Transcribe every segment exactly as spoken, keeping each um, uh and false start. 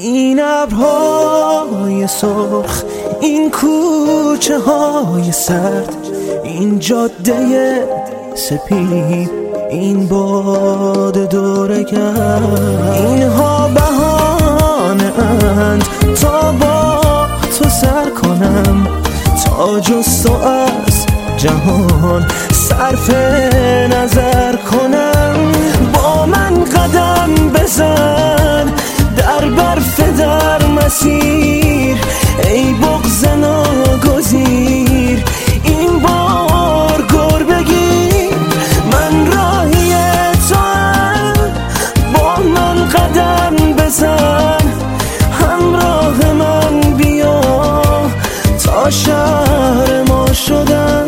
این ابرهای سرخ، این کوچه های سرد، این جاده سپید، این باد دورگرد، اینها بهانه اند تا با تو سر کنم، تا جز تو از جهان صرف نظر کنم. با من قدم بزن در برف در مسیر، ای بغض ناگزیر این بار گر بگیر. من راهی تو هم، با من قدم بزن، همراه من بیا تا شهر ما شدن.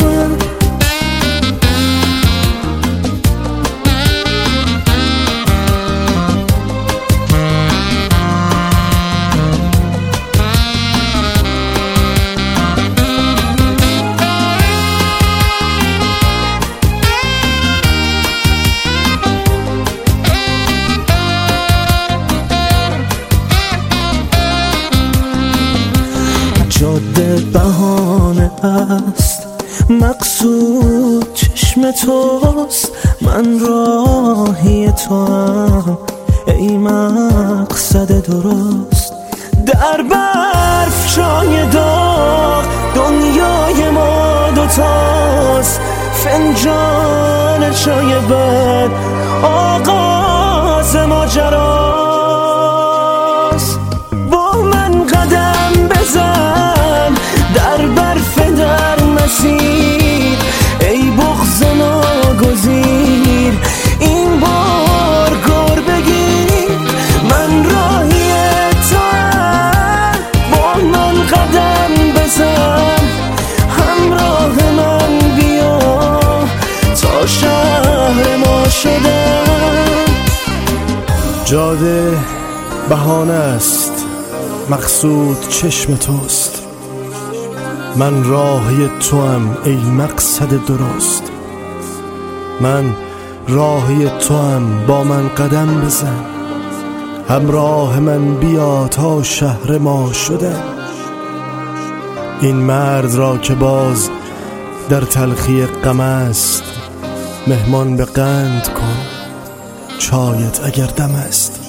جاده بهانه است، مقصود چشم توست. من راهی تو هم، ای مقصد درست. در برف چای داغ دنیای ما دوتاست، فنجان چای بد آغاز ماجراست. با من قدم بزن در برف در مسیر، ای بغض ناگزیر این بار گر بگیر. من راهی تو هم، با من قدم بزن، همراه من بیا تا شهر ما شدن. جاده بهانه است، مقصود چشم توست. من راهی تو هم، ای مقصد درست. من راهی تو هم، با من قدم بزن، همراه من بیا تا شهر ما شدن. این مرد را که باز در تلخی غم است، مهمان به قند کن چایت اگر دم است.